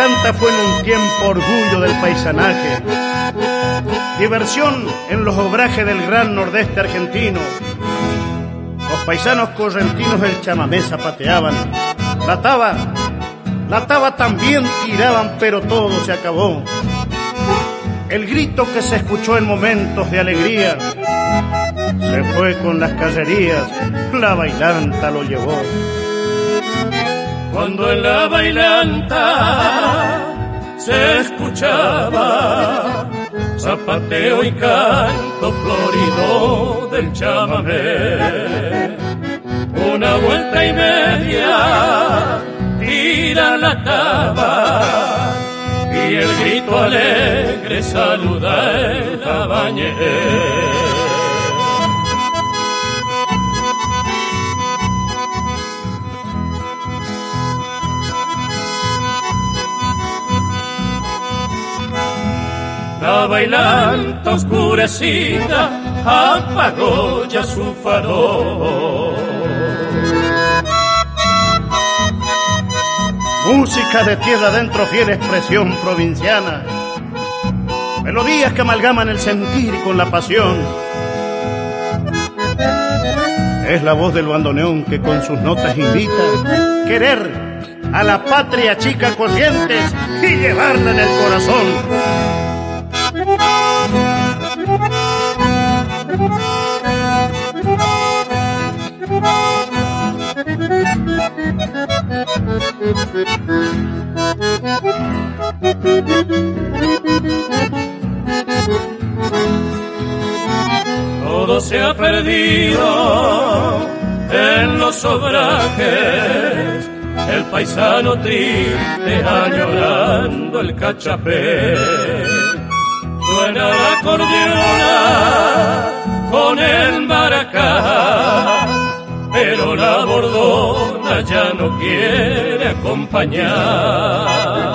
bailanta fue en un tiempo orgullo del paisanaje, diversión en los obrajes del gran nordeste argentino. Los paisanos correntinos del chamamé zapateaban, la taba también tiraban, pero todo se acabó. El grito que se escuchó en momentos de alegría se fue con las cacerías, la bailanta lo llevó. Cuando en la bailanta se escuchaba zapateo y canto florido del chamamé, una vuelta y media tira la taba y el grito alegre saluda el abañé. La bailanta oscurecida apagó ya su farol. Música de tierra adentro, fiel expresión provinciana. Melodías que amalgaman el sentir con la pasión. Es la voz del bandoneón que con sus notas invita a querer a la patria chica Corrientes y llevarla en el corazón. Todo se ha perdido en los obrajes, el paisano triste añorando el cachapé. Suena la acordeona con el maracá, pero la bordona ya no quiere acompañar.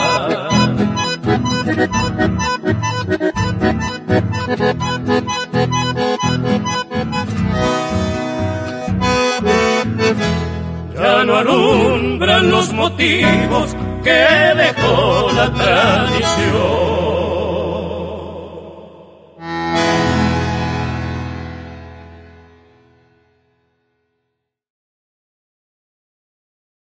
Ya no alumbran los motivos que dejó la tradición.